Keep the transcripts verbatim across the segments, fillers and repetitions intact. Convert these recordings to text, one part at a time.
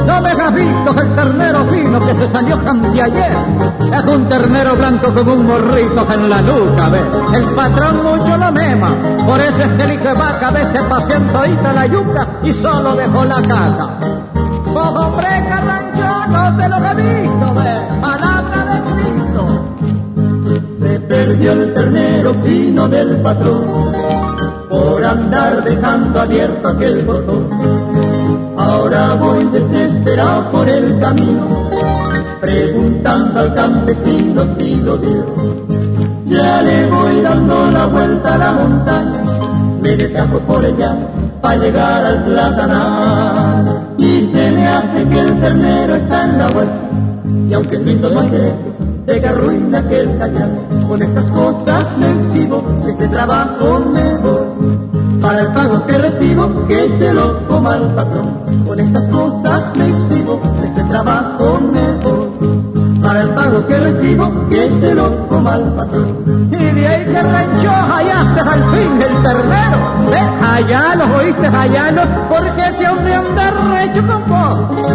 No me has visto el ternero fino que se salió de ayer. Es un ternero blanco con un morrito en la nuca, ve. El patrón mucho lo mema, por eso es que el hijo de vaca a veces paseando y la yuca y solo dejó la caca. Oh, hombre, Carrancho, no te lo he visto, ve. Palabra de Cristo. Se perdió el ternero fino del patrón por andar dejando abierto aquel botón. Ahora voy desesperado por el camino, preguntando al campesino si lo vio. Ya le voy dando la vuelta a la montaña, me desgajo por ella para llegar al platanal. Y se me hace que el ternero está en la vuelta, y aunque es lindo no hay derecho de que arruina aquel cañal. Con estas cosas me exhibo, de este trabajo me voy, para el pago que recibo, que se lo coma el patrón. Con estas cosas me exhibo, de este trabajo me voy, para el pago que recibo, que se lo coma el patrón. Y de ahí que rancho hallaste al fin el ternero, ¿eh? Allá los oíste, allá no, porque ese hombre anda recho con vos.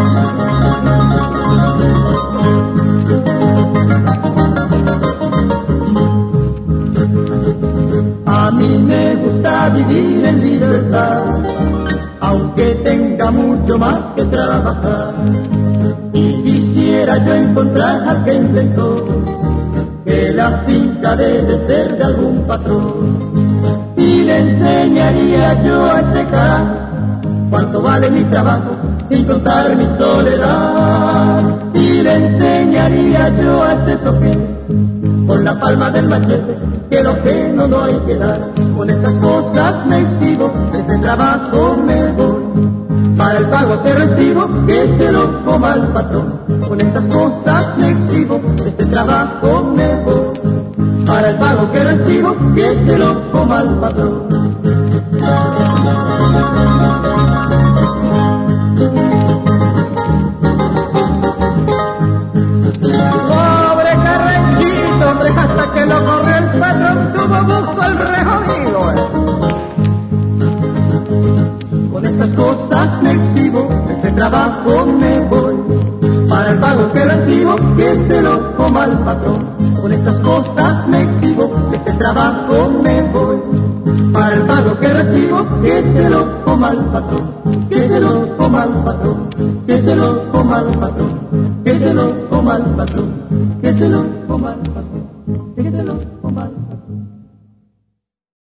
A mí me gusta vivir en libertad, aunque tenga mucho más que trabajar. Y quisiera yo encontrar al que inventó que la finca debe ser de algún patrón. Y le enseñaría yo a ese carajo cuánto vale mi trabajo sin contar mi soledad. Y le enseñaría yo a ese toque con la palma del machete que lo que no, no hay que dar. Con estas cosas me exhibo, de este trabajo me voy, para el pago que recibo, que se lo coma el patrón. Con estas cosas me exhibo, de este trabajo me voy, para el pago que recibo, que se lo coma el patrón. Hasta que lo corrió el patrón, tuvo gusto el rejonido. Con estas cosas me exhibo, de este trabajo me voy, para el pago que recibo, que se lo coma el patrón. Con estas cosas me exhibo, de este trabajo me voy, para el pago que recibo, que se lo coma el patrón. Que se lo coma el patrón, que se lo coma el patrón, que se lo coma el patrón, que se lo coma el patrón. Dígelo.